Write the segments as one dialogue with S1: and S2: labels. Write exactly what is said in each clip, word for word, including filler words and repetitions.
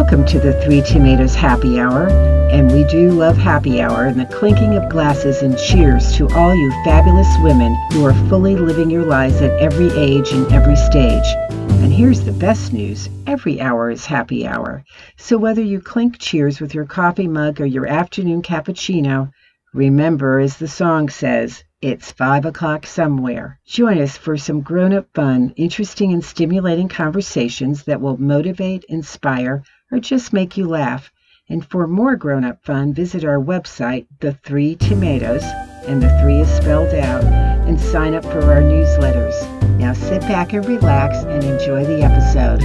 S1: Welcome to the Three Tomatoes Happy Hour, and we do love happy hour and the clinking of glasses and cheers to all you fabulous women who are fully living your lives at every age and every stage. And here's the best news, every hour is happy hour. So whether you clink cheers with your coffee mug or your afternoon cappuccino, remember, as the song says, it's five o'clock somewhere. Join us for some grown-up fun, interesting and stimulating conversations that will motivate, inspire, or just make you laugh. And for more grown-up fun, visit our website, The Three Tomatoes, and the three is spelled out, and sign up for our newsletters. Now sit back and relax and enjoy the episode.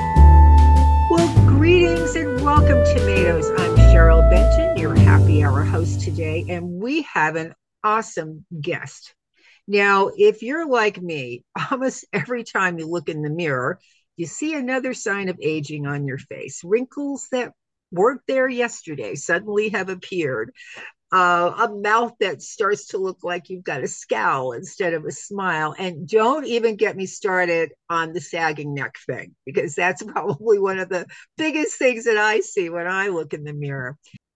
S1: Well, greetings and welcome, Tomatoes. I'm Cheryl Benton, your happy hour host today, and we have an awesome guest. Now, if you're like me, almost every time you look in the mirror, you see another sign of aging on your face. Wrinkles that weren't there yesterday suddenly have appeared. Uh, a mouth that starts to look like you've got a scowl instead of a smile. And don't even get me started on the sagging neck thing, because that's probably one of the biggest things that I see when I look in the mirror.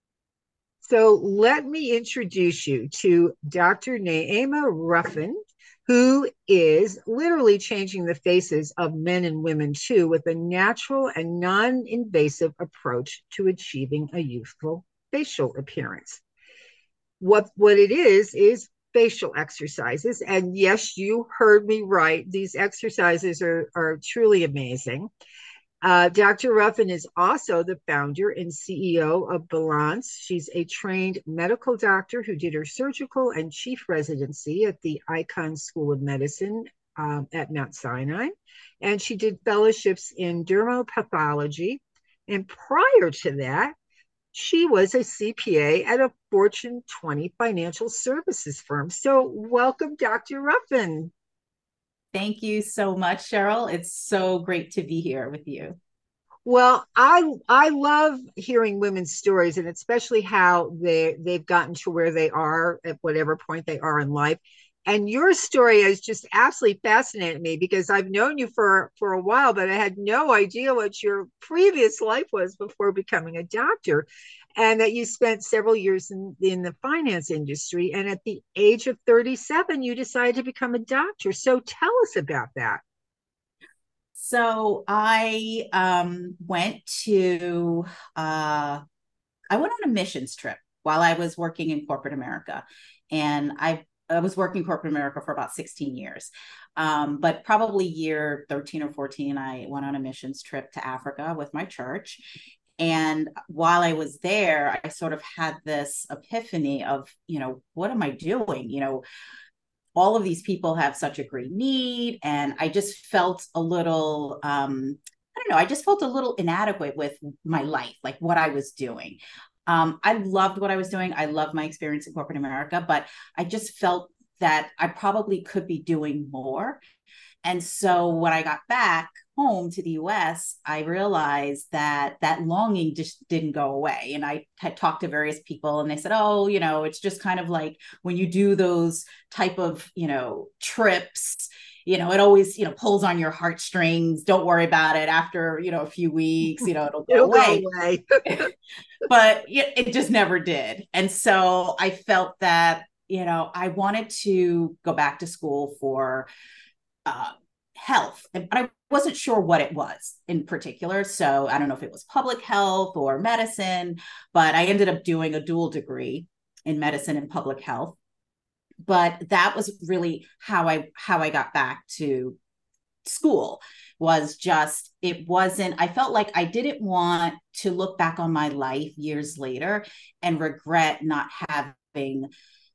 S1: So let me introduce you to Doctor Naima Ruffin, who is literally changing the faces of men and women too, with a natural and non-invasive approach to achieving a youthful facial appearance. What, what it is, is facial exercises. And yes, you heard me right. These exercises are, are truly amazing. Uh, Doctor Ruffin is also the founder and C E O of Balance. She's a trained medical doctor who did her surgical and chief residency at the Icahn School of Medicine um, at Mount Sinai. And she did fellowships in dermopathology. And prior to that, she was a C P A at a Fortune twenty financial services firm. So welcome, Doctor Ruffin.
S2: Thank you so much, Cheryl. It's so great to be here with you.
S1: Well, I I love hearing women's stories, and especially how they they've gotten to where they are at whatever point they are in life. And your story has just absolutely fascinated me, because I've known you for for a while, but I had no idea what your previous life was before becoming a doctor, and that you spent several years in, in the finance industry. And at the age of thirty-seven, you decided to become a doctor. So tell us about that.
S2: So I um, went to, uh, I went on a missions trip while I was working in corporate America. And I, I was working in corporate America for about sixteen years. Um, but probably year thirteen or fourteen, I went on a missions trip to Africa with my church. And while I was there, I sort of had this epiphany of, you know, what am I doing? You know, all of these people have such a great need. And I just felt a little, um, I don't know, I just felt a little inadequate with my life, like what I was doing. Um, I loved what I was doing. I loved my experience in corporate America, but I just felt that I probably could be doing more. And so when I got back home to the U S, I realized that that longing just didn't go away. And I had talked to various people and they said, oh, you know, it's just kind of like when you do those type of, you know, trips, you know, it always, you know, pulls on your heartstrings. Don't worry about it. After, you know, a few weeks, you know, it'll go
S1: It'll go
S2: away.
S1: away.
S2: But it just never did. And so I felt that, you know, I wanted to go back to school for uh, health, but I wasn't sure what it was in particular. So I don't know if it was public health or medicine, but I ended up doing a dual degree in medicine and public health. But that was really how I how I got back to school. Was just, it wasn't, I felt like I didn't want to look back on my life years later and regret not having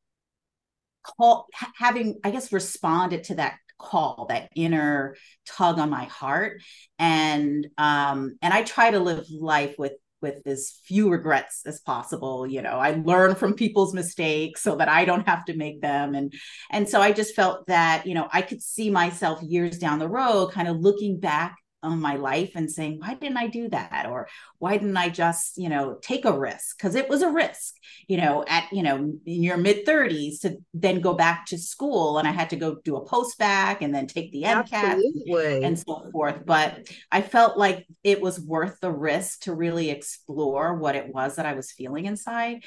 S2: call having I guess responded to that call, that inner tug on my heart. And um and I try to live life with with as few regrets as possible. You know, I learn from people's mistakes so that I don't have to make them. And and so I just felt that, you know, I could see myself years down the road kind of looking back on my life and saying, why didn't I do that? Or why didn't I just, you know, take a risk? Because it was a risk, you know, at, you know, in your mid thirties to then go back to school. And I had to go do a post-bac and then take the MCAT
S1: Absolutely.
S2: and so forth. But I felt like it was worth the risk to really explore what it was that I was feeling inside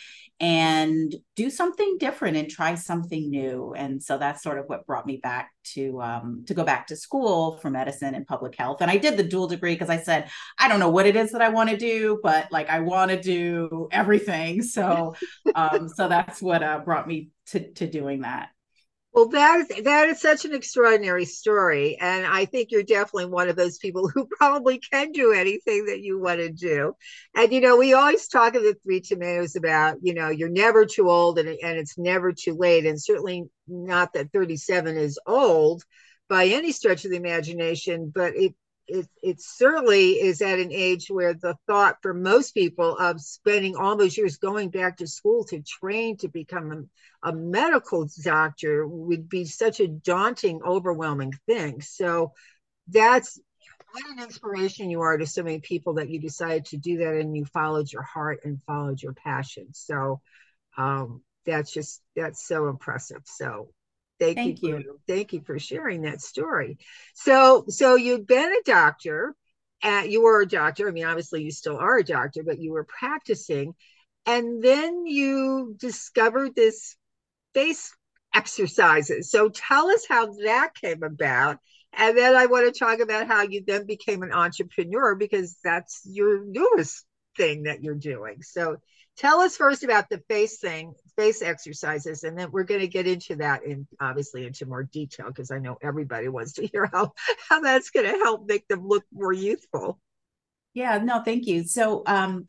S2: and do something different and try something new. And so that's sort of what brought me back to um, to go back to school for medicine and public health. And I did the dual degree because I said, I don't know what it is that I want to do, but like I want to do everything. So um, so that's what uh, brought me to to doing that.
S1: Well, that is that is such an extraordinary story, and I think you're definitely one of those people who probably can do anything that you want to do. And you know, we always talk of the Three Tomatoes about, you know, you're never too old, and and it's never too late, and certainly not that thirty-seven is old by any stretch of the imagination, but it it it certainly is at an age where the thought for most people of spending all those years going back to school to train to become a, a medical doctor would be such a daunting, overwhelming thing. So that's what an inspiration you are to so many people that you decided to do that and you followed your heart and followed your passion. So um, that's just that's so impressive. So thank you
S2: Thank
S1: for
S2: you.
S1: thank you for sharing that story. So so you've been a doctor, and you were a doctor. I mean, obviously you still are a doctor, but you were practicing, and then you discovered this face exercises. So tell us how that came about. And then I want to talk about how you then became an entrepreneur because that's your newest thing that you're doing. So tell us first about the face thing, face exercises, and then we're going to get into that in obviously into more detail because I know everybody wants to hear how how that's going to help make them look more youthful.
S2: Yeah, no, thank you. So um,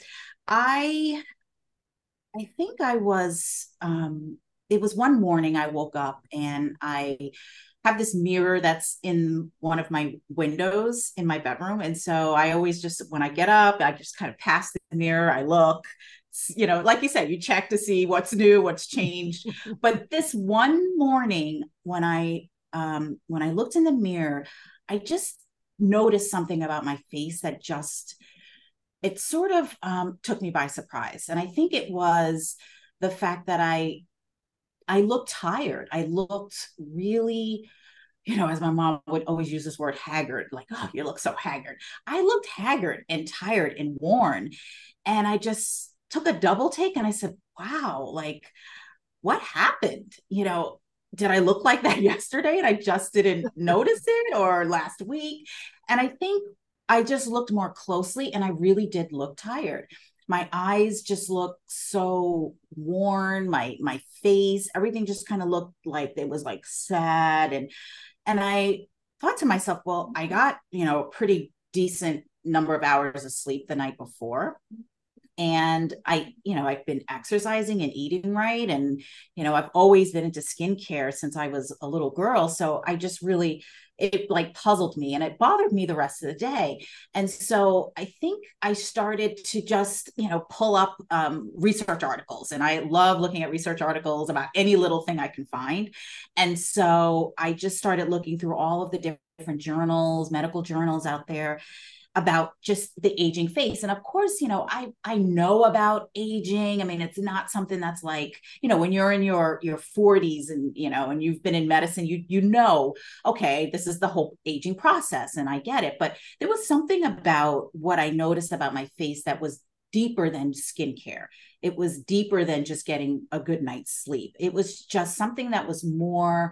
S2: I I think I was um it was one morning I woke up and I have this mirror that's in one of my windows in my bedroom. And so I always just, when I get up, I just kind of pass the mirror, I look, you know, like you said, you check to see what's new, what's changed. But this one morning when I, um, when I looked in the mirror, I just noticed something about my face that just, it sort of um, took me by surprise. And I think it was the fact that I I looked tired. I looked really, you know, as my mom would always use this word haggard, like, oh, you look so haggard. I looked haggard and tired and worn. And I just took a double take and I said, wow, like, what happened? You know, did I look like that yesterday and I just didn't notice it, or last week? And I think I just looked more closely and I really did look tired. My eyes just looked so worn, my my face, everything just kind of looked like it was like sad. And and I thought to myself, well, I got, you know, a pretty decent number of hours of sleep the night before. And I, you know, I've been exercising and eating right. And, you know, I've always been into skincare since I was a little girl. So I just really, it like puzzled me and it bothered me the rest of the day. And so I think I started to just, you know, pull up um, research articles. And I love looking at research articles about any little thing I can find. And so I just started looking through all of the different journals, medical journals out there about just the aging face. And of course, you know, I I know about aging. I mean, it's not something that's like, you know, when you're in your your forties and, you know, and you've been in medicine, you you know, okay, this is the whole aging process and I get it. But there was something about what I noticed about my face that was deeper than skincare. It was deeper than just getting a good night's sleep. It was just something that was more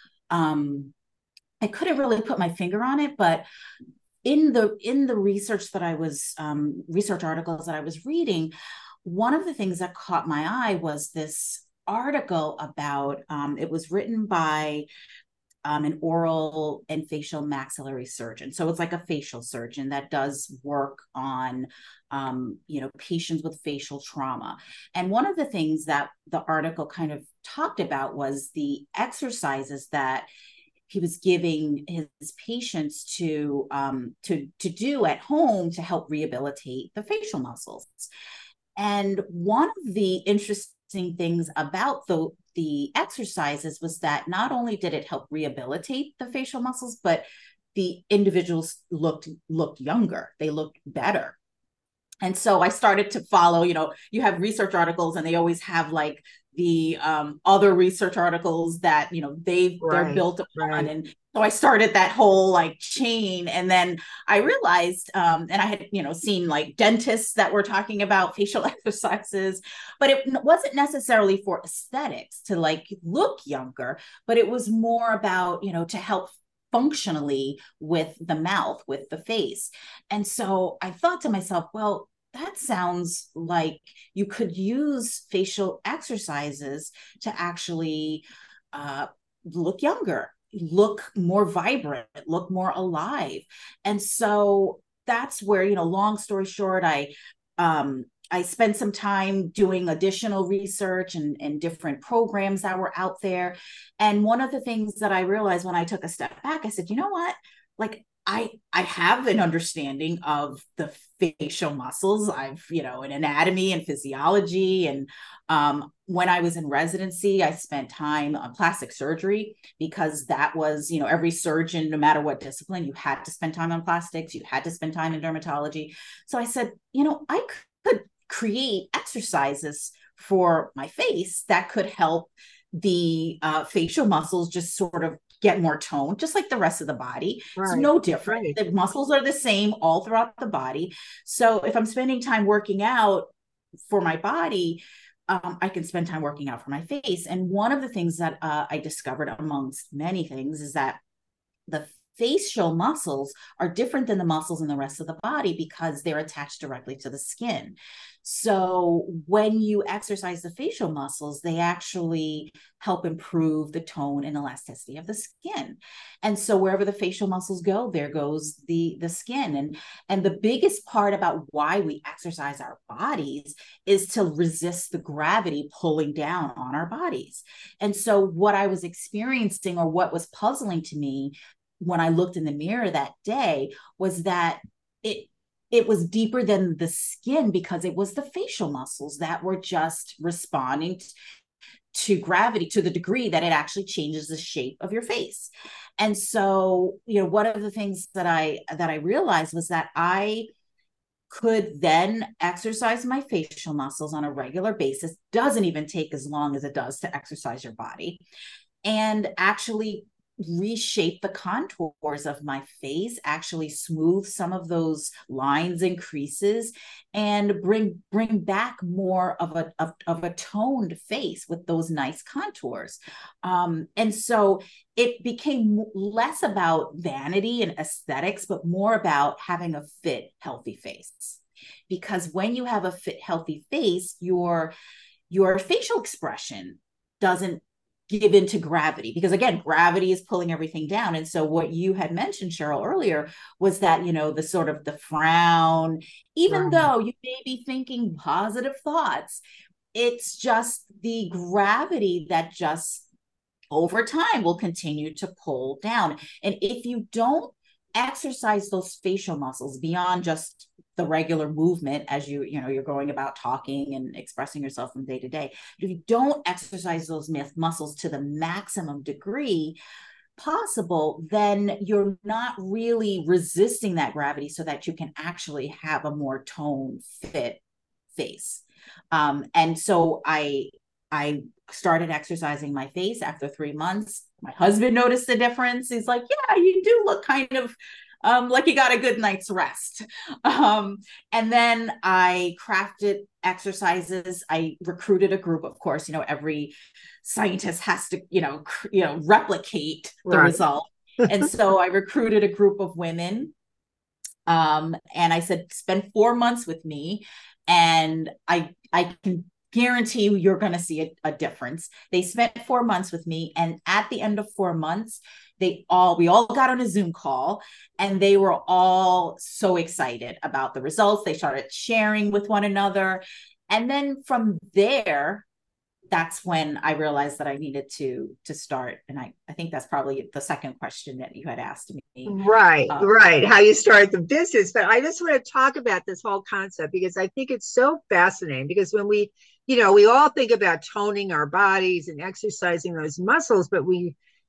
S2: um I couldn't really put my finger on it, but in the in the research that I was um, research articles that I was reading, one of the things that caught my eye was this article about um, it was written by um, an oral and facial maxillary surgeon. So it's like a facial surgeon that does work on um, you know, patients with facial trauma. And one of the things that the article kind of talked about was the exercises that he was giving his patients to um, to to do at home to help rehabilitate the facial muscles. And one of the interesting things about the the exercises was that not only did it help rehabilitate the facial muscles, but the individuals looked looked younger, they looked better. And so I started to follow, you know, you have research articles and they always have like the um, other research articles that, you know, they they're
S3: Right,
S2: built upon.
S3: right.
S2: And so I started that whole like chain. And then I realized, um, and I had, you know, seen like dentists that were talking about facial exercises, but it wasn't necessarily for aesthetics to like look younger, but it was more about, you know, to help functionally with the mouth, with the face. And so I thought to myself, well, that sounds like you could use facial exercises to actually uh, look younger, look more vibrant, look more alive. And so that's where, you know, long story short, I um, I spent some time doing additional research and, and different programs that were out there. And one of the things that I realized when I took a step back, I said, you know what? Like I I have an understanding of the facial muscles. I've, you know, in anatomy and physiology. And um, when I was in residency, I spent time on plastic surgery because that was, you know, every surgeon, no matter what discipline, you had to spend time on plastics, you had to spend time in dermatology. So I said, you know, I could create exercises for my face that could help the uh, facial muscles just sort of get more toned, just like the rest of the body. It's
S3: Right,
S2: no different.
S3: right.
S2: The muscles are the same all throughout the body. So if I'm spending time working out for my body, um, I can spend time working out for my face. And one of the things that uh, I discovered, amongst many things, is that the facial muscles are different than the muscles in the rest of the body because they're attached directly to the skin. So when you exercise the facial muscles, they actually help improve the tone and elasticity of the skin. And so wherever the facial muscles go, there goes the the skin. And and the biggest part about why we exercise our bodies is to resist the gravity pulling down on our bodies. And so what I was experiencing, or what was puzzling to me when I looked in the mirror that day, was that it it was deeper than the skin, because it was the facial muscles that were just responding to gravity to the degree that it actually changes the shape of your face. And so, you know, one of the things that I that I realized was that I could then exercise my facial muscles on a regular basis. Doesn't even take as long as it does to exercise your body, and actually reshape the contours of my face, actually smooth some of those lines and creases, and bring bring back more of a of, of a toned face with those nice contours. Um, and so it became less about vanity and aesthetics, but more about having a fit, healthy face. Because when you have a fit, healthy face, your your facial expression doesn't give into gravity, because again, gravity is pulling everything down. And so what you had mentioned, Cheryl, earlier, was that, you know, the sort of the frown, even
S3: Right.
S2: though you may be thinking positive thoughts, it's just the gravity that just over time will continue to pull down. And if you don't exercise those facial muscles beyond just the regular movement, as you you know you're going about talking and expressing yourself from day to day, if you don't exercise those muscles to the maximum degree possible, then you're not really resisting that gravity so that you can actually have a more toned, fit face. Um, and so I I started exercising my face after three months. My husband noticed the difference. He's like, yeah, you do look kind of um, like you got a good night's rest. Um, and then I crafted exercises. I recruited a group, of course, you know, every scientist has to, you know, cr- you know, replicate the
S3: Right.
S2: result. And so I recruited a group of women, um, and I said, spend four months with me, and I I can guarantee you you're going to see a, a difference. They spent four months with me, and at the end of four months, they all we all got on a Zoom call, and they were all so excited about the results. They started sharing with one another, and then from there, that's when I realized that I needed to to start. And I I think that's probably the second question that you had asked me.
S3: Right,
S2: Uh,
S3: right. How you start the business. But I just want to talk about this whole concept because I think it's so fascinating. Because when we, you know, we all think about toning our bodies and exercising those muscles, but we,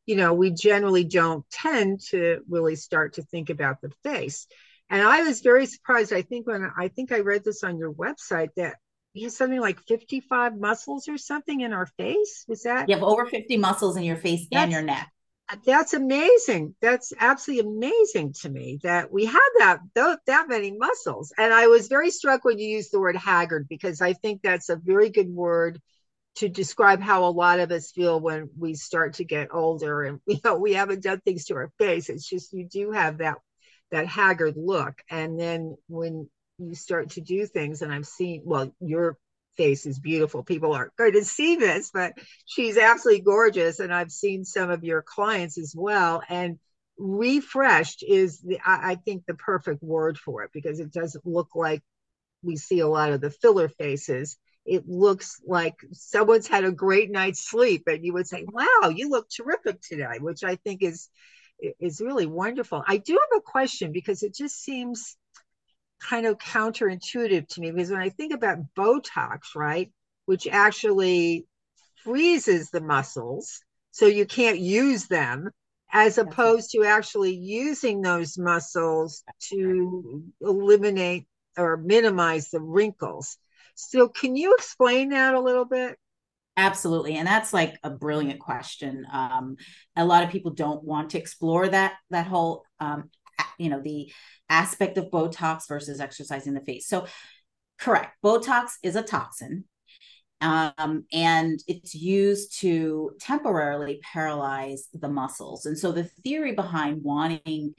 S3: you know, we generally don't tend to really start to think about the face. And I was very surprised. I think when I think I read this on your website that we have something like fifty-five muscles or something in our face. Was that?
S2: You have over fifty muscles in your face and your
S3: That's
S2: neck.
S3: that's amazing. That's absolutely amazing to me that we have that that, that many muscles. And I was very struck when you used the word haggard, because I think that's a very good word to describe how a lot of us feel when we start to get older and you know we haven't done things to our face. It's just you do have that that haggard look. And then when you start to do things, and I've seen, well, your face is beautiful. People aren't going to see this, but she's absolutely gorgeous. And I've seen some of your clients as well. And refreshed is the, I, I think the perfect word for it, because it doesn't look like we see a lot of the filler faces. It looks like someone's had a great night's sleep and you would say, wow, you look terrific today, which I think is is really wonderful. I do have a question, because it just seems kind of counterintuitive to me, because when I think about Botox, right, which actually freezes the muscles so you can't use them, as opposed to actually using those muscles to eliminate or minimize the wrinkles. So can you explain that a little bit?
S2: Absolutely. And that's like a brilliant question. Um, a lot of people don't want to explore that, that whole, um, you know, the aspect of Botox versus exercising the face. So correct. Botox is a toxin. Um, and it's used to temporarily paralyze the muscles. And so the theory behind wanting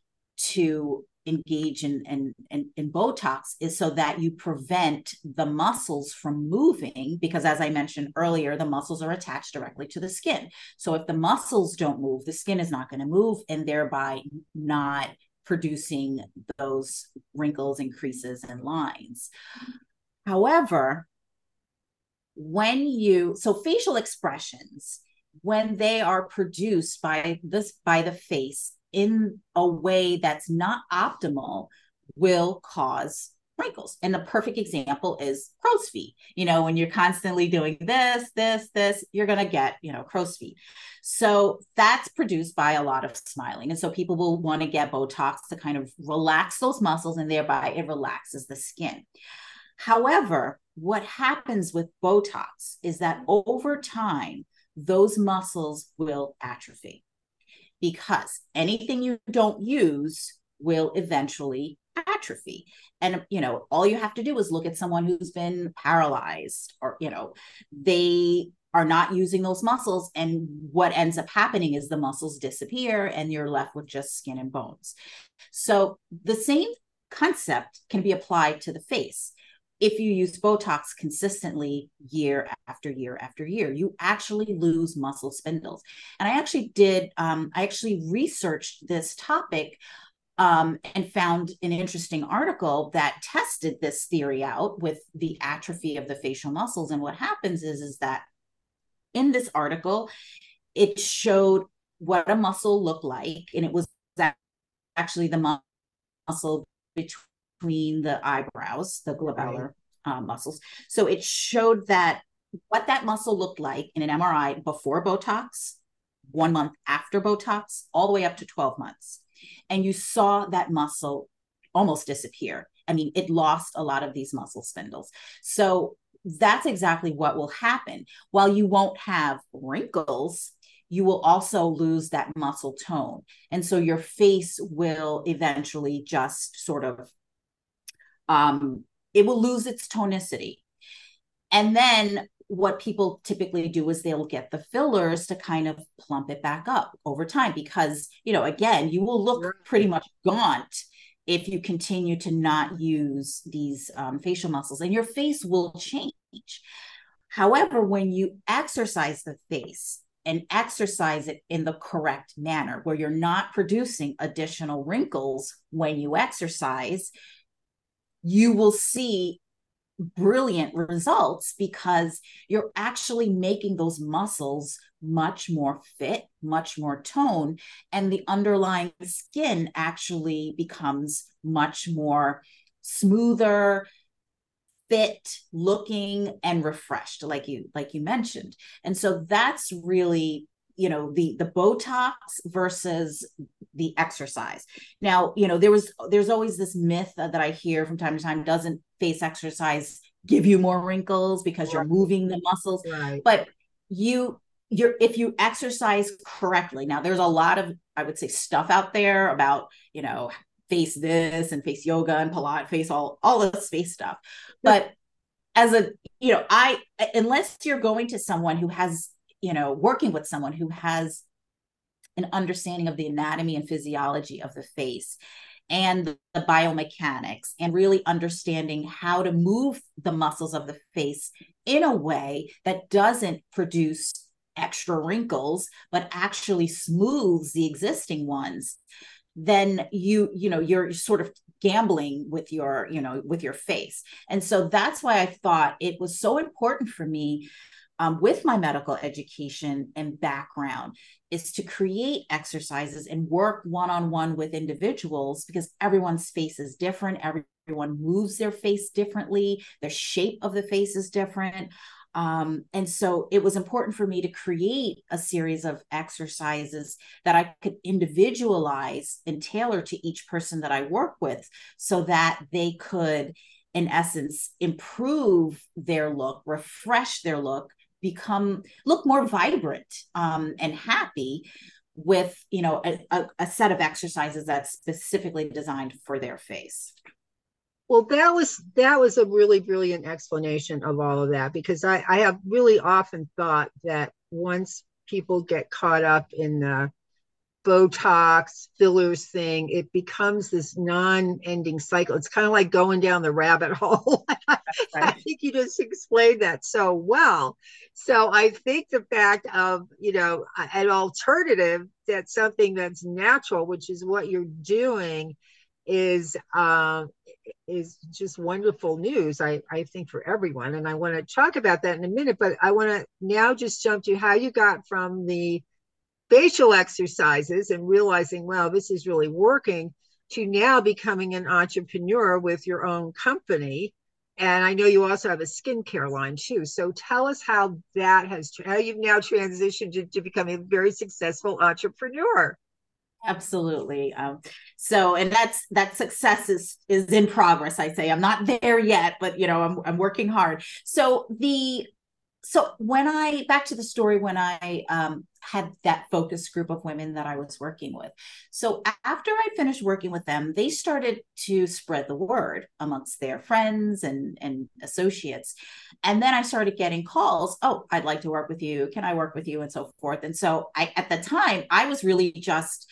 S2: to engage in, in, in, in Botox is so that you prevent the muscles from moving, because as I mentioned earlier, the muscles are attached directly to the skin. So if the muscles don't move, the skin is not going to move, and thereby not producing those wrinkles and creases and lines. However, when you, so facial expressions, when they are produced by this, by the face in a way that's not optimal, will cause wrinkles. And the perfect example is crow's feet. You know, when you're constantly doing this, this, this, you're going to get, you know, crow's feet. So that's produced by a lot of smiling. And so people will want to get Botox to kind of relax those muscles, and thereby it relaxes the skin. However, what happens with Botox is that over time, those muscles will atrophy, because anything you don't use will eventually atrophy. And, you know, all you have to do is look at someone who's been paralyzed, or, you know, they are not using those muscles. And what ends up happening is the muscles disappear and you're left with just skin and bones. So the same concept can be applied to the face. If you use Botox consistently year after year after year, you actually lose muscle spindles. And I actually did, um, I actually researched this topic um, and found an interesting article that tested this theory out with the atrophy of the facial muscles. And what happens is, is that in this article, it showed what a muscle looked like. And it was actually the muscle between between the eyebrows, the glabellar uh, muscles. So it showed that what that muscle looked like in an M R I before Botox, one month after Botox, all the way up to twelve months. And you saw that muscle almost disappear. I mean, it lost a lot of these muscle spindles. So that's exactly what will happen. While you won't have wrinkles, you will also lose that muscle tone. And so your face will eventually just sort of Um, it will lose its tonicity. And then what people typically do is they'll get the fillers to kind of plump it back up over time, because, you know, again, you will look pretty much gaunt if you continue to not use these um, facial muscles, and your face will change. However, when you exercise the face and exercise it in the correct manner, where you're not producing additional wrinkles when you exercise, you will see brilliant results, because you're actually making those muscles much more fit, much more tone, and the underlying skin actually becomes much more smoother, fit looking, and refreshed, like you like you mentioned. And so that's really you know, the the Botox versus the exercise. Now, you know, there was there's always this myth that I hear from time to time: doesn't face exercise give you more wrinkles because you're
S3: Right.
S2: moving the muscles?
S3: Right.
S2: But you you're if you exercise correctly. Now, there's a lot of, I would say, stuff out there about, you know, face this and face yoga and Pilates, face all all this face stuff. But as a, you know, I, unless you're going to someone who has, you know, working with someone who has an understanding of the anatomy and physiology of the face and the biomechanics, and really understanding how to move the muscles of the face in a way that doesn't produce extra wrinkles, but actually smooths the existing ones, then you, you know, you're sort of gambling with your, you know, with your face. And so that's why I thought it was so important for me, um, with my medical education and background, is to create exercises and work one-on-one with individuals, because everyone's face is different. Everyone moves their face differently. The shape of the face is different. Um, and so it was important for me to create a series of exercises that I could individualize and tailor to each person that I work with, so that they could, in essence, improve their look, refresh their look, become, look more vibrant, um, and happy with, you know, a, a, a set of exercises that's specifically designed for their face.
S3: Well, that was that was a really brilliant explanation of all of that, because I, I have really often thought that once people get caught up in the Botox fillers thing, it becomes this non-ending cycle. It's kind of like going down the rabbit hole. I
S2: Right.
S3: think you just explained that so well. So I think the fact of, you know, an alternative that's something that's natural, which is what you're doing, is um, is just wonderful news, I, I think, for everyone. And I want to talk about that in a minute, but I want to now just jump to how you got from the facial exercises and realizing, wow, this is really working, to now becoming an entrepreneur with your own company. And I know you also have a skincare line too. So tell us how that has, how you've now transitioned to, to becoming a very successful entrepreneur.
S2: Absolutely. Um, so, and that's, that success is, is in progress. I say I'm not there yet, but, you know, I'm, I'm working hard. So the, so when I, back to the story, when I, um, had that focus group of women that I was working with. So after I finished working with them, they started to spread the word amongst their friends and, and associates. And then I started getting calls. Oh, I'd like to work with you. Can I work with you? And so forth. And so I, at the time, I was really just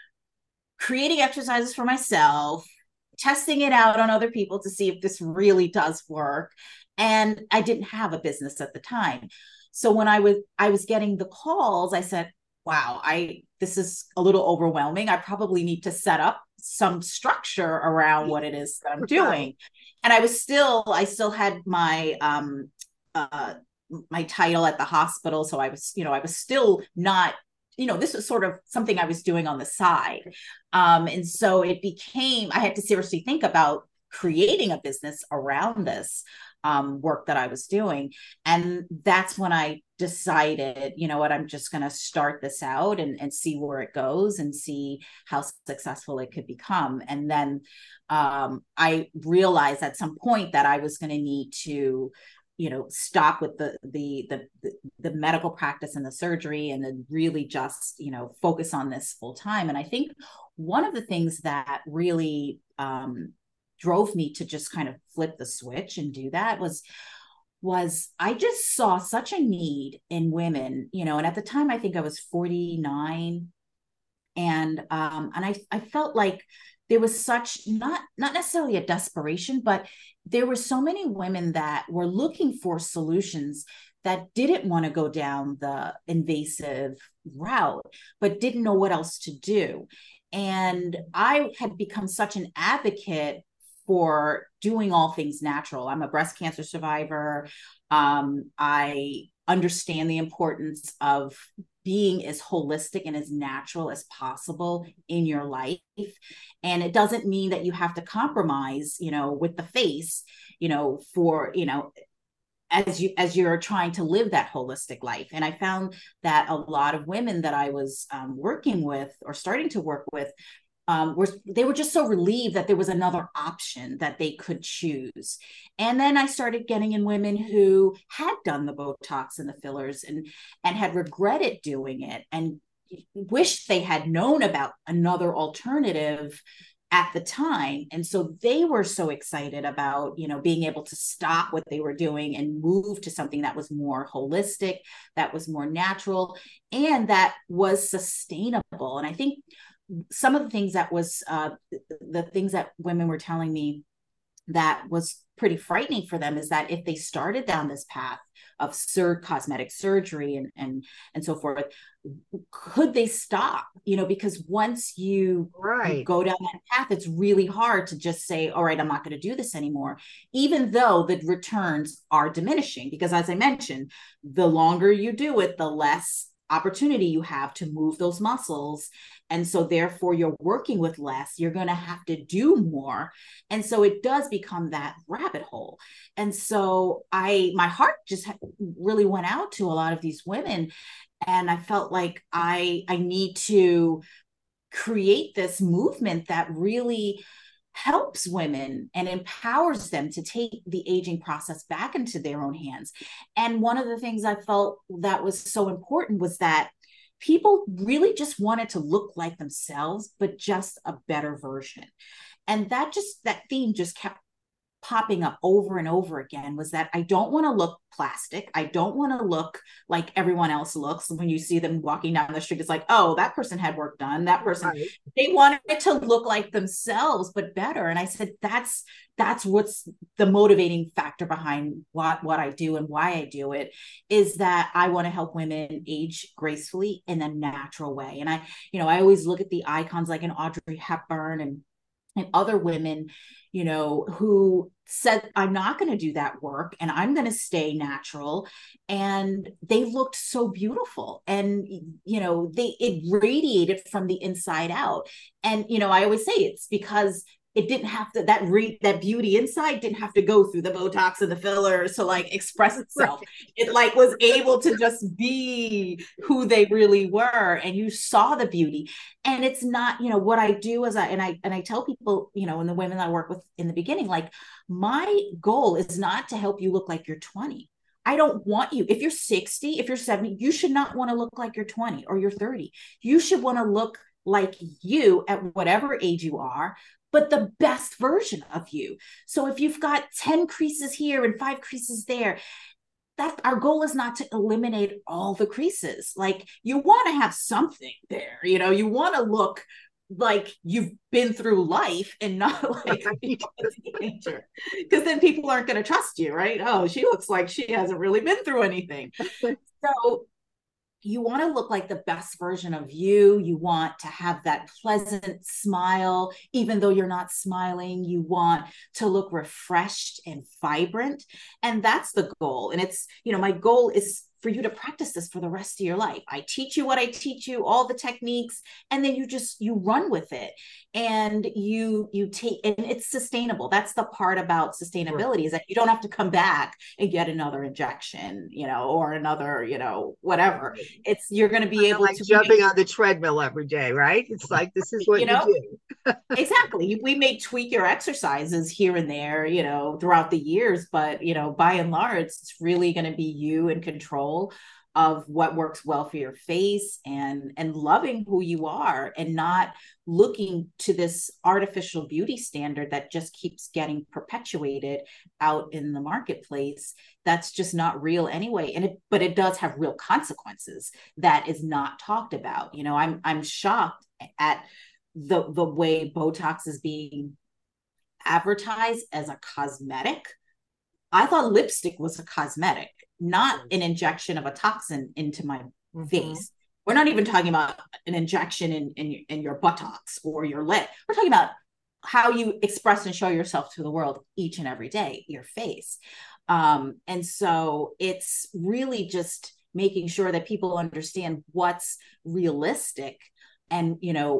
S2: creating exercises for myself, testing it out on other people to see if this really does work. And I didn't have a business at the time. So when I was I was getting the calls, I said, wow, I this is a little overwhelming. I probably need to set up some structure around what it is that I'm doing. And I was still, I still had my um uh my title at the hospital. So I was, you know, I was still not, you know, this was sort of something I was doing on the side. Um, and so it became, I had to seriously think about creating a business around this um, work that I was doing. And that's when I decided, you know what, I'm just going to start this out and, and see where it goes and see how successful it could become. And then um, I realized at some point that I was going to need to, you know, stop with the, the, the, the medical practice and the surgery, and then really just, you know, focus on this full time. And I think one of the things that really um, drove me to just kind of flip the switch and do that was, was I just saw such a need in women, you know, and at the time I think I was forty-nine, and um, and I, I felt like there was such, not not necessarily a desperation, but there were so many women that were looking for solutions that didn't want to go down the invasive route, but didn't know what else to do. And I had become such an advocate for doing all things natural. I'm a breast cancer survivor. Um, I understand the importance of being as holistic and as natural as possible in your life. And it doesn't mean that you have to compromise, you know, with the face, you know, for, you know, as you as you're trying to live that holistic life. And I found that a lot of women that I was um, working with or starting to work with um, were they were just so relieved that there was another option that they could choose. And then I started getting in women who had done the Botox and the fillers and and had regretted doing it and wished they had known about another alternative at the time. And so they were so excited about, you know, being able to stop what they were doing and move to something that was more holistic, that was more natural, and that was sustainable. And I think some of the things that was uh, the things that women were telling me that was pretty frightening for them is that if they started down this path of sur- cosmetic surgery and and and so forth, could they stop? You know, because once you,
S3: right.
S2: you go down that path, it's really hard to just say, all right, I'm not going to do this anymore, even though the returns are diminishing. Because as I mentioned, the longer you do it, the less opportunity you have to move those muscles. And so therefore you're working with less, you're going to have to do more. And so it does become that rabbit hole. And so I, my heart just really went out to a lot of these women. And I felt like I, I need to create this movement that really helps women and empowers them to take the aging process back into their own hands. And one of the things I felt that was so important was that people really just wanted to look like themselves, but just a better version. And that just, that theme just kept popping up over and over again, was that I don't want to look plastic. I don't want to look like everyone else looks. When you see them walking down the street, it's like, oh, that person had work done. That person, right. They wanted to look like themselves, but better. And I said, that's, that's what's the motivating factor behind what, what I do and why I do it, is that I want to help women age gracefully in a natural way. And I, you know, I always look at the icons like an Audrey Hepburn and and other women, you know, who said, I'm not going to do that work and I'm going to stay natural. And they looked so beautiful. And, you know, they, it radiated from the inside out. And, you know, I always say it's because it didn't have to, that re, that beauty inside didn't have to go through the Botox and the fillers to like express itself. Right. It like was able to just be who they really were. And you saw the beauty. And it's not, you know, what I do is I, and I, and I tell people, you know, and the women I work with in the beginning, like my goal is not to help you look like you're twenty. I don't want you, if you're sixty, if you're seventy, you should not want to look like you're twenty or you're thirty. You should want to look like you at whatever age you are, but the best version of you. So if you've got ten creases here and five creases there, that our goal is not to eliminate all the creases. Like you want to have something there, you know, you want to look like you've been through life and not like a teenager, because then people aren't going to trust you, right? Oh, she looks like she hasn't really been through anything. So you want to look like the best version of you. You want to have that pleasant smile, even though you're not smiling. You want to look refreshed and vibrant. And that's the goal. And it's, you know, my goal is for you to practice this for the rest of your life. I teach you what I teach you, all the techniques, and then you just, you run with it and you, you take, and it's sustainable. That's the part about sustainability, sure. Is that you don't have to come back and get another injection, you know, or another, you know, whatever. Right. It's, you're going to be able
S3: like
S2: to
S3: jumping on the treadmill every day, right? It's like, this is what you, know, you
S2: do. Exactly. We may tweak your exercises here and there, you know, throughout the years, but, you know, by and large, it's really going to be you in control of what works well for your face, and and loving who you are and not looking to this artificial beauty standard that just keeps getting perpetuated out in the marketplace. That's just not real anyway. And it, but it does have real consequences that is not talked about. You know, I'm I'm shocked at the the way Botox is being advertised as a cosmetic. I thought lipstick was a cosmetic, not an injection of a toxin into my mm-hmm. face. We're not even talking about an injection in, in, in your buttocks or your lip. We're talking about how you express and show yourself to the world each and every day, your face. Um, and so it's really just making sure that people understand what's realistic and, you know,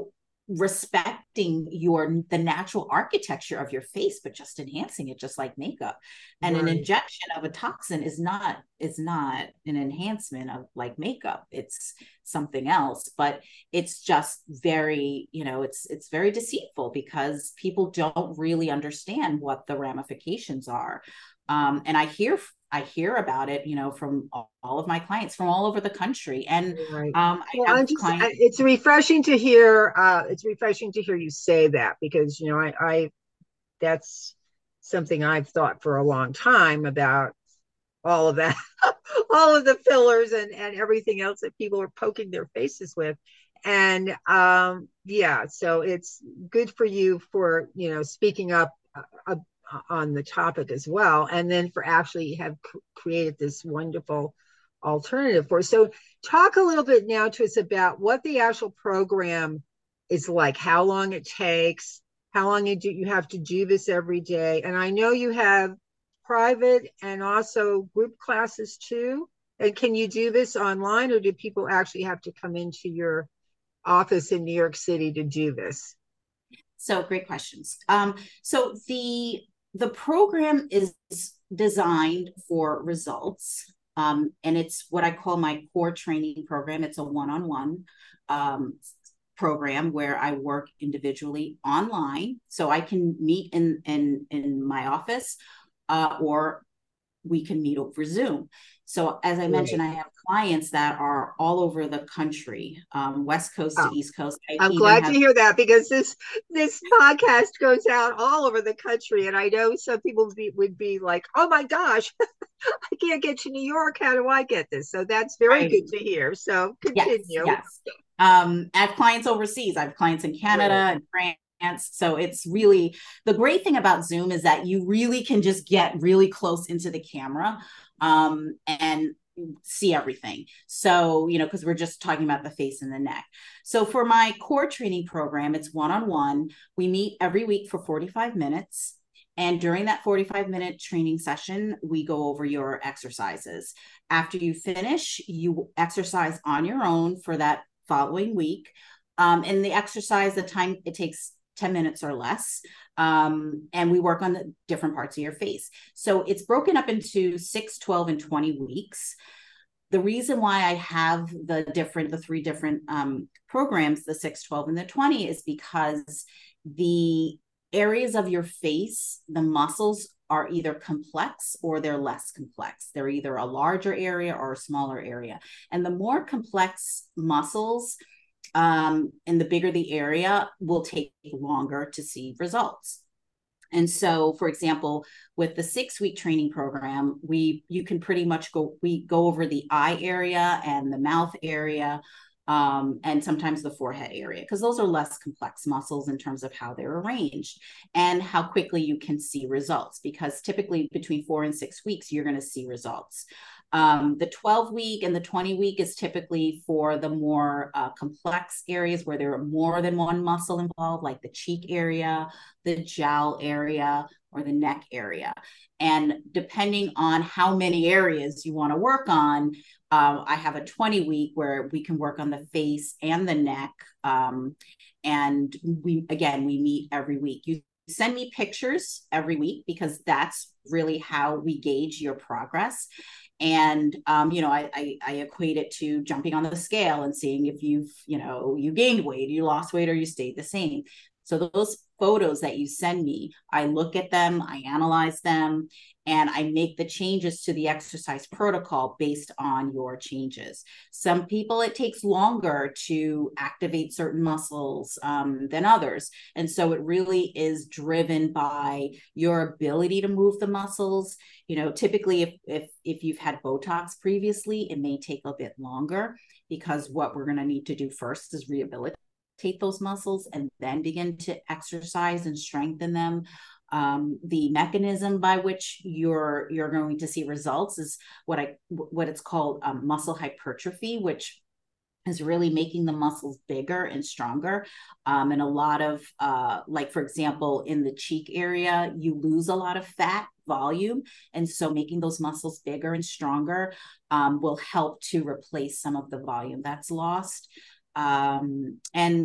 S2: respecting your the natural architecture of your face, but just enhancing it, just like makeup. And right. An injection of a toxin is not is not an enhancement of like makeup. It's something else, but it's just very, you know, it's it's very deceitful because people don't really understand what the ramifications are. Um, and I hear I hear about it, you know, from all, all of my clients from all over the country. And
S3: right.
S2: um, I
S3: well,
S2: have
S3: I'm just,
S2: clients.
S3: It's refreshing to hear. Uh, it's refreshing to hear you say that because, you know, I, I that's something I've thought for a long time about all of that, all of the fillers and, and everything else that people are poking their faces with. And um, yeah, so it's good for you for, you know, speaking up uh, on the topic as well. And then for actually have created this wonderful alternative for. So talk a little bit now to us about what the actual program is like, how long it takes, how long you do you have to do this every day. And I know you have private and also group classes too. And can you do this online, or do people actually have to come into your office in New York City to do this?
S2: So great questions. Um, so the the program is designed for results. Um, and it's what I call my core training program. It's a one-on-one um, program where I work individually online. So I can meet in, in, in my office uh, or we can meet over Zoom. So as I mentioned, I have clients that are all over the country, um, West Coast
S3: oh,
S2: to East Coast. I
S3: I'm glad
S2: have...
S3: to hear that because this this podcast goes out all over the country. And I know some people would be, would be like, oh my gosh, I can't get to New York. How do I get this? So that's very right. good to hear. So continue.
S2: Yes, yes. Um, I have clients overseas. I have clients in Canada right. and France. So it's really, the great thing about Zoom is that you really can just get really close into the camera um, and see everything. So, you know, because we're just talking about the face and the neck. So for my core training program, it's one-on-one. We meet every week for forty-five minutes. And during that forty-five minute training session, we go over your exercises. After you finish, you exercise on your own for that following week. Um, and the exercise, the time it takes ten minutes or less. Um, and we work on the different parts of your face. So it's broken up into six, twelve, and twenty weeks. The reason why I have the different, the three different um, programs, the six, twelve, and the twenty, is because the areas of your face, the muscles are either complex or they're less complex. They're either a larger area or a smaller area. And the more complex muscles, um, and the bigger the area, will take longer to see results. And so, for example, with the six-week training program, we you can pretty much go we go over the eye area and the mouth area, um, and sometimes the forehead area, because those are less complex muscles in terms of how they're arranged and how quickly you can see results. Because typically between four and six weeks, you're going to see results. Um, the twelve week and the twenty week is typically for the more uh, complex areas where there are more than one muscle involved, like the cheek area, the jowl area, or the neck area. And depending on how many areas you want to work on, uh, I have a twenty week where we can work on the face and the neck. Um, and we, again, we meet every week. You send me pictures every week because that's really how we gauge your progress. And, um, you know, I, I, I equate it to jumping on the scale and seeing if you've, you know, you gained weight, you lost weight, or you stayed the same. So those photos that you send me, I look at them, I analyze them, and I make the changes to the exercise protocol based on your changes. Some people, it takes longer to activate certain muscles um, than others. And so it really is driven by your ability to move the muscles. You know, typically if, if, if you've had Botox previously, it may take a bit longer because what we're going to need to do first is rehabilitate those muscles and then begin to exercise and strengthen them. Um, the mechanism by which you're you're going to see results is what I what it's called um, muscle hypertrophy, which is really making the muscles bigger and stronger. Um, and a lot of, uh, like, for example, in the cheek area, you lose a lot of fat volume. And so making those muscles bigger and stronger um, will help to replace some of the volume that's lost. Um, and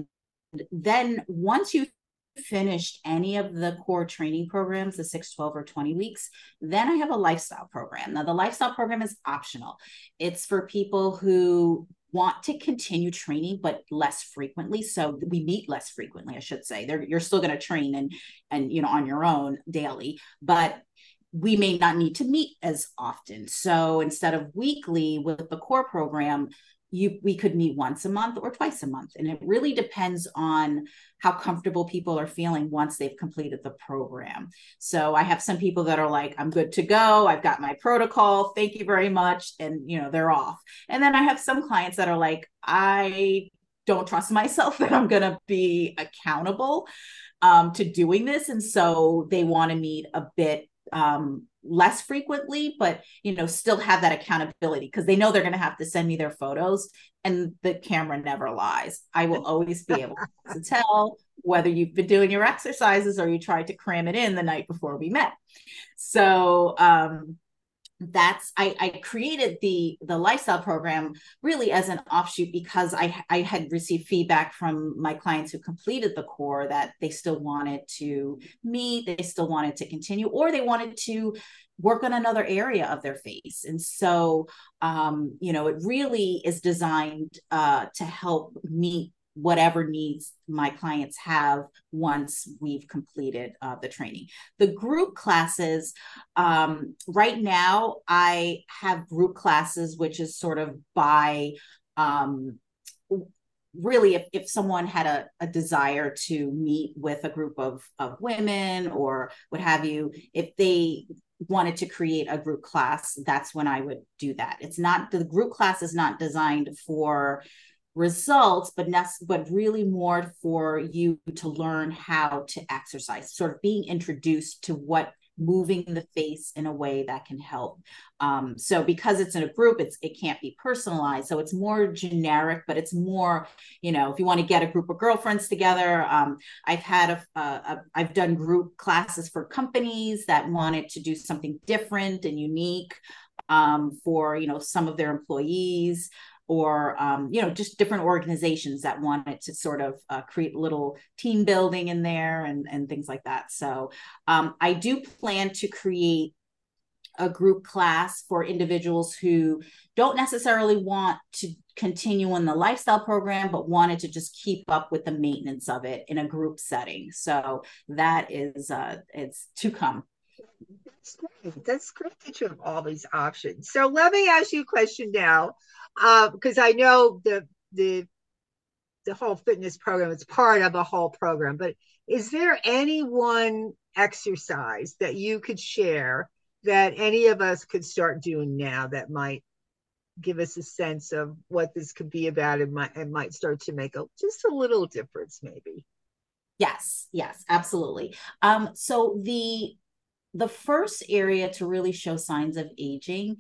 S2: then once you finished any of the core training programs, the six, twelve, or twenty weeks, then I have a lifestyle program. Now, the lifestyle program is optional. It's for people who want to continue training, but less frequently. So we meet less frequently, I should say. They're, you're still going to train and, and, you know, on your own daily, but we may not need to meet as often. So instead of weekly with the core program, you we could meet once a month or twice a month. And it really depends on how comfortable people are feeling once they've completed the program. So I have some people that are like, I'm good to go. I've got my protocol. Thank you very much. And, you know, they're off. And then I have some clients that are like, I don't trust myself that I'm going to be accountable um, to doing this. And so they want to meet a bit um, less frequently, but, you know, still have that accountability because they know they're going to have to send me their photos, and the camera never lies. I will always be able to tell whether you've been doing your exercises or you tried to cram it in the night before we met. So, um, that's I, I created the the lifestyle program really as an offshoot because I I had received feedback from my clients who completed the core that they still wanted to meet, they still wanted to continue, or they wanted to work on another area of their face. And so um, you know, it really is designed uh, to help meet whatever needs my clients have once we've completed uh, the training. The group classes, um, right now, I have group classes, which is sort of by, um, really, if, if someone had a, a desire to meet with a group of, of women or what have you, if they wanted to create a group class, that's when I would do that. It's not, the group class is not designed for results, but but really more for you to learn how to exercise, sort of being introduced to what moving the face in a way that can help. Um, so because it's in a group, it's it can't be personalized. So it's more generic, but it's more, you know, if you want to get a group of girlfriends together. Um, I've had a, a, a I've done group classes for companies that wanted to do something different and unique um, for, you know, some of their employees, or, um, you know, just different organizations that wanted to sort of uh, create little team building in there and, and things like that. So um, I do plan to create a group class for individuals who don't necessarily want to continue in the lifestyle program, but wanted to just keep up with the maintenance of it in a group setting. So that is, uh, it's to come.
S3: That's great. That's great that you have all these options. So let me ask you a question now, uh, because I know the the the whole fitness program is part of a whole program. But is there any one exercise that you could share that any of us could start doing now that might give us a sense of what this could be about and might and might start to make a just a little difference, maybe?
S2: Yes, yes, absolutely. Um, so the the first area to really show signs of aging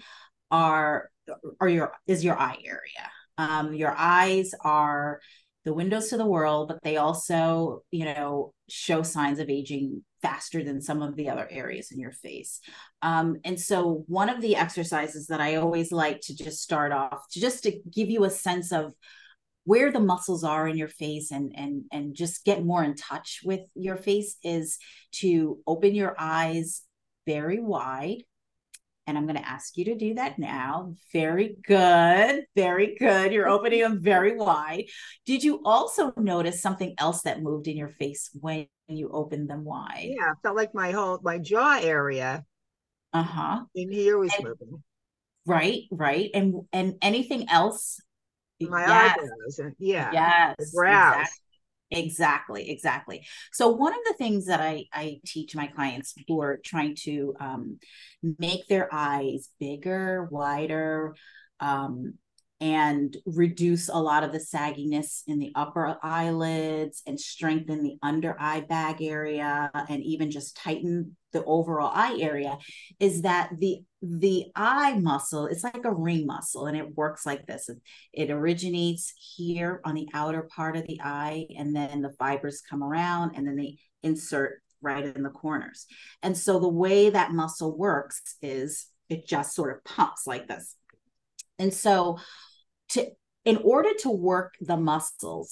S2: are are your is your eye area. Um, your eyes are the windows to the world, but they also, you know, show signs of aging faster than some of the other areas in your face. Um, and so one of the exercises that I always like to just start off, to just to give you a sense of where the muscles are in your face and and and just get more in touch with your face, is to open your eyes very wide. And I'm going to ask you to do that now. Very good. Very good. You're opening them very wide. Did you also notice something else that moved in your face when you opened them wide?
S3: Yeah, I felt like my whole my jaw area
S2: Uh-huh.
S3: in here was
S2: And,
S3: moving.
S2: right, right. And and anything else?
S3: My
S2: Yes.
S3: eyebrows, and yeah, the
S2: Yes,
S3: brows.
S2: exactly. Exactly, exactly. So one of the things that I, I teach my clients who are trying to um, make their eyes bigger, wider, um, and reduce a lot of the sagginess in the upper eyelids and strengthen the under eye bag area and even just tighten the overall eye area, is that the the eye muscle, it's like a ring muscle, and it works like this. It originates here on the outer part of the eye, and then the fibers come around and then they insert right in the corners. And so the way that muscle works is it just sort of pumps like this. And so to in order to work the muscles,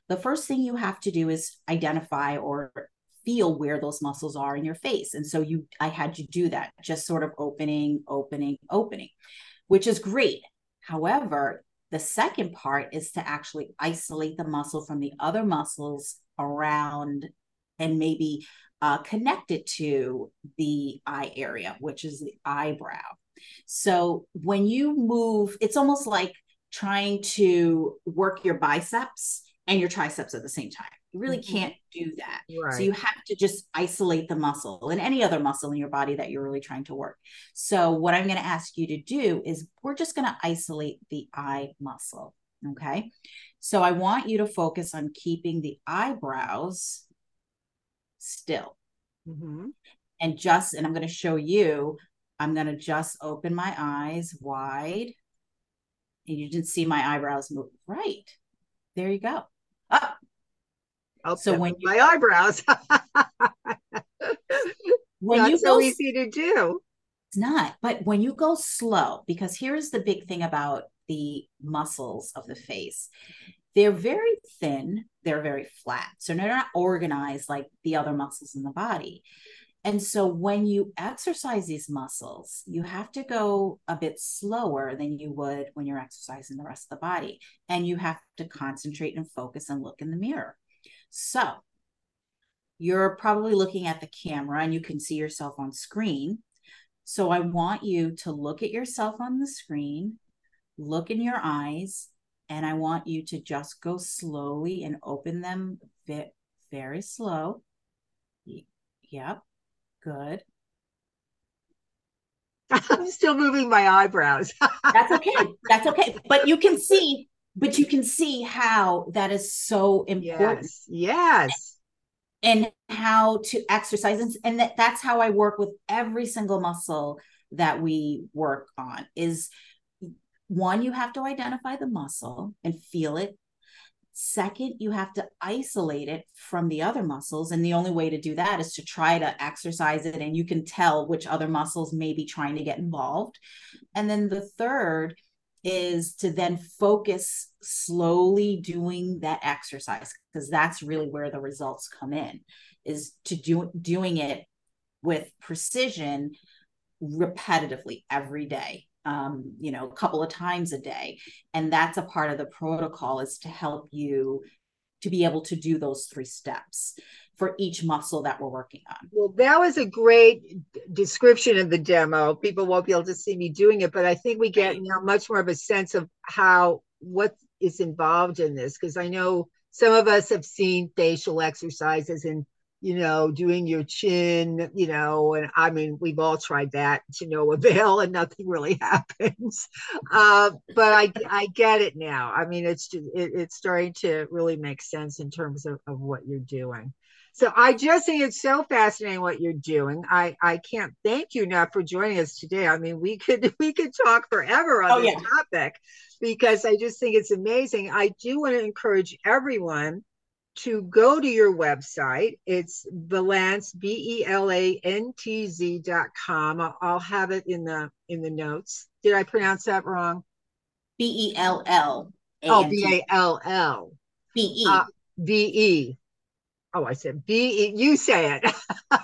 S2: the first thing you have to do is identify or feel where those muscles are in your face. And so you, I had you do that, just sort of opening, opening, opening, which is great. However, the second part is to actually isolate the muscle from the other muscles around and maybe uh, connect it to the eye area, which is the eyebrow. So when you move, it's almost like trying to work your biceps and your triceps at the same time. You really
S3: Mhm.
S2: can't do that.
S3: Right.
S2: So you have to just isolate the muscle and any other muscle in your body that you're really trying to work. So what I'm going to ask you to do is we're just going to isolate the eye muscle. Okay. So I want you to focus on keeping the eyebrows still.
S3: Mhm.
S2: And just, and I'm going to show you, I'm going to just open my eyes wide. And you didn't see my eyebrows move. Right. There you go. Up.
S3: Oh,
S2: So
S3: that
S2: when
S3: was
S2: you
S3: my eyebrows.
S2: when
S3: Not
S2: you
S3: so
S2: go,
S3: easy to do.
S2: it's not, but when you go slow, because here's the big thing about the muscles of the face. They're very thin, they're very flat. So they're not organized like the other muscles in the body. And so when you exercise these muscles, you have to go a bit slower than you would when you're exercising the rest of the body. And you have to concentrate and focus and look in the mirror. So you're probably looking at the camera and you can see yourself on screen. So I want you to look at yourself on the screen, look in your eyes, and I want you to just go slowly and open them very slow. Yep, good.
S3: I'm still moving my eyebrows.
S2: That's okay. That's okay. But you can see, but you can see how that is so important.
S3: Yes. Yes.
S2: And how to exercise. And, and that, that's how I work with every single muscle that we work on is one, you have to identify the muscle and feel it. Second, you have to isolate it from the other muscles. And the only way to do that is to try to exercise it. And you can tell which other muscles may be trying to get involved. And then the third is to then focus slowly doing that exercise, because that's really where the results come in, is to do doing it with precision repetitively every day, um, you know, a couple of times a day. And that's a part of the protocol, is to help you to be able to do those three steps for each muscle that we're working on.
S3: Well, that was a great description of the demo. People won't be able to see me doing it, but I think we get
S2: Right.
S3: now much more of a sense of how, what is involved in this. Because I know some of us have seen facial exercises and, you know, doing your chin, you know, and I mean, we've all tried that to no avail and nothing really happens. Uh, but I, I get it now. I mean, it's, it, it's starting to really make sense in terms of, of what you're doing. So I just think it's so fascinating what you're doing. I, I can't thank you enough for joining us today. I mean, we could we could talk forever on
S2: Oh,
S3: this
S2: yeah.
S3: topic because I just think it's amazing. I do want to encourage everyone to go to your website. It's Belantz, B E L A N T Z dot com. I'll, I'll have it in the in the notes. Did I pronounce that wrong?
S2: B E L L A
S3: Oh,
S2: N
S3: B
S2: T.
S3: A L L.
S2: B
S3: Uh,
S2: E.
S3: B E. Oh, I said B E. You say it.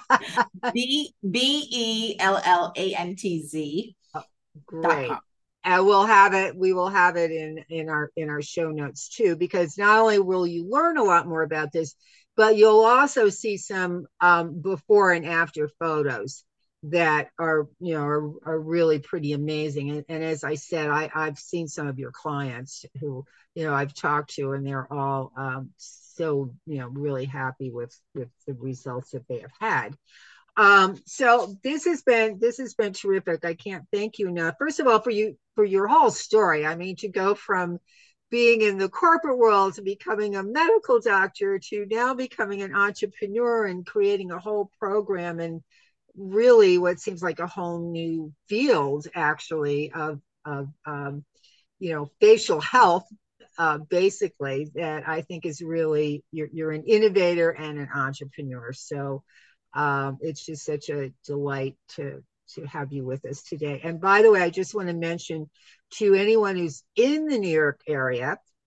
S2: B B E L L A N T Z dot com.
S3: Great. And we'll have it, we will have it in, in our in our show notes too, because not only will you learn a lot more about this, but you'll also see some um, before and after photos that are, you know, are, are really pretty amazing. And, and as I said, I, I've seen some of your clients who, you know, I've talked to, and they're all um, so, you know, really happy with with the results that they have had. Um, so this has been this has been terrific. I can't thank you enough. First of all, for you for your whole story. I mean, to go from being in the corporate world to becoming a medical doctor to now becoming an entrepreneur and creating a whole program and really what seems like a whole new field actually of of um, you know, facial health, uh, basically, that I think is really, you're, you're an innovator and an entrepreneur. So um, it's just such a delight to to have you with us today. And by the way, I just want to mention to anyone who's in the New York area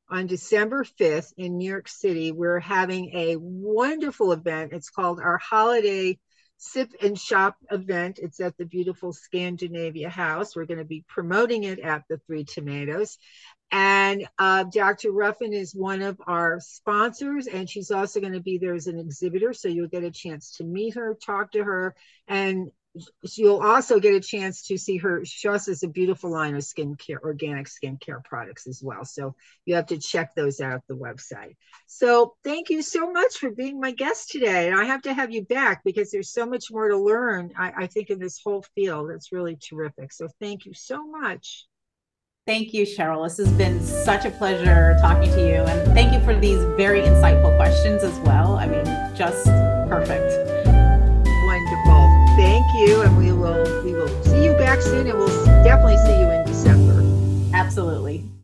S3: on December fifth in New York City. We're having a wonderful event. It's called our Holiday Sip and Shop event. It's at the beautiful Scandinavia House. We're going to be promoting it at the Three Tomatoes. And uh, Doctor Ruffin is one of our sponsors, and she's also going to be there as an exhibitor. So you'll get a chance to meet her, talk to her, and you'll also get a chance to see her. She also has a beautiful line of skincare, organic skincare products as well. So you have to check those out at the website. So thank you so much for being my guest today. And I have to have you back because there's so much more to learn, I, I think, in this whole field. It's really terrific. So thank you so much.
S2: Thank you, Cheryl. This has been such a pleasure talking to you. And thank you for these very insightful questions as well. I mean, just perfect.
S3: Wonderful. Thank you. And we will we will see you back soon, and we'll definitely see you in December.
S2: Absolutely.